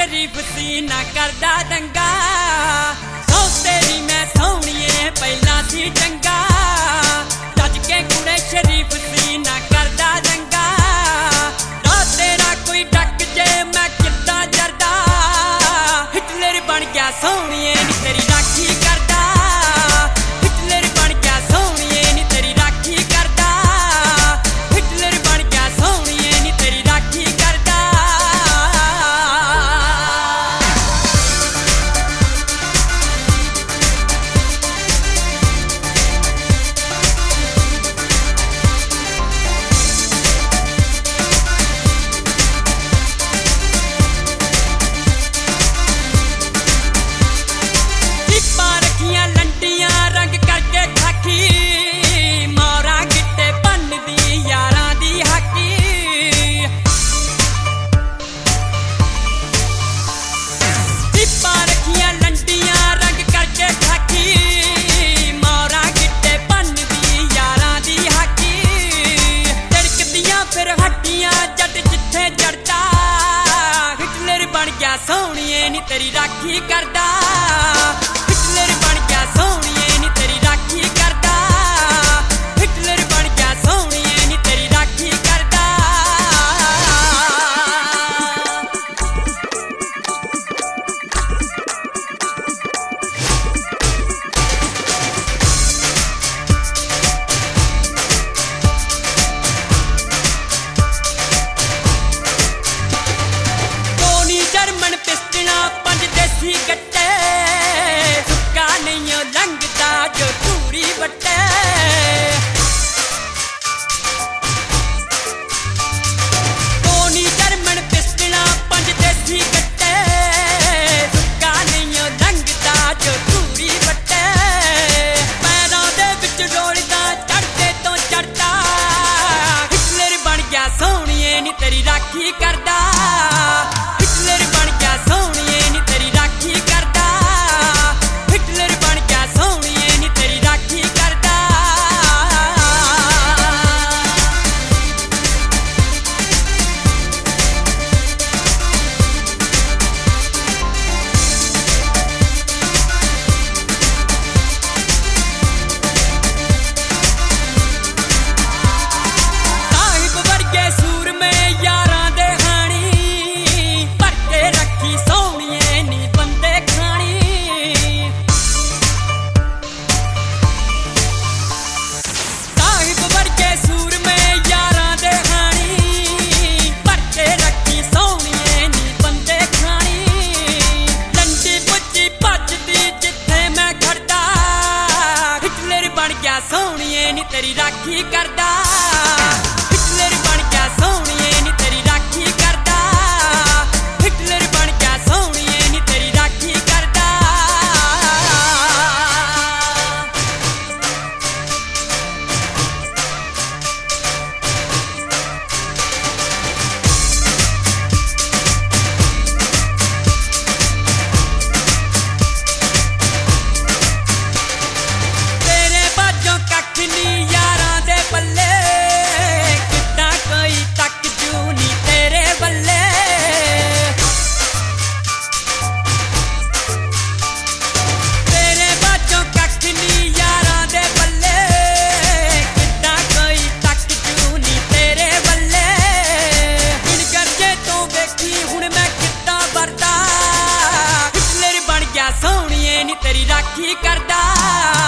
शरीफ सी ना करदा दंगा सौ तेरी मैं सोहणीए पहला सी चंगा रज के कुड़े शरीफ सी ना करदा दंगा ना तेरा कोई डक जे मैं किद्दां जरदा हिटलर बन गया सोहणीए नी तेरी राखी करदा हिटलर बन गया सोहणीए नी तेरी राखी करदा हिटलर बन गया सोहणीए नी तेरी राखी करदा सोहणीए नी तेरी राखी करदा हिटलर बन गया सोहणीए नी तेरी राखी करदा हिटलर बन गया सोहणीए नी तेरी राखी करदा देसी गट्टे सुक्का नहीं लंघदा जो धूरी बट्टे टोनी जर्मन पिस्टला पंज देसी गट्टे सुक्का नहीं लंघदा जो धूरी बट्टे पैरों दे विच रोलदा चढ़दे तो चढ़दा हिटलर बन गया सोहणीए नी तेरी राखी करदा हिटलर बन गया सोहणीए नी तेरी राखी करदा हिटलर बन गया सोहणीए नी तेरी राखी करदा साहिब वर्गे सूर में यारां दे हाणी भर के रखी सोहणीए नी बंदे खानी साहिब वर्गे सूर में यारां दे हाणी भर के रखी सोहणीए नी बंदे खानी लंडी पुच्ची भजदी जिथे मैं खड़दा हिटलर बन गया सोहणीए नी तेरी राखी करदा हिटलर बन गया सोहणीए नी तेरी राखी करदा हिटलर बन गया सोहणीए नी तेरी राखी करदा तेरे बाजों कख नी यारां दे पल्ले किद्दां कोई तक जू नी तेरे बल्ले तेरे बाजों कख नी यारां दे पल्ले किद्दां कोई तक जू नी तेरे बल्ले बिन करजे तो वेखी हुण मैं किद्दां वरदा हिटलर बन गया सोहणीए नी तेरी राखी करदा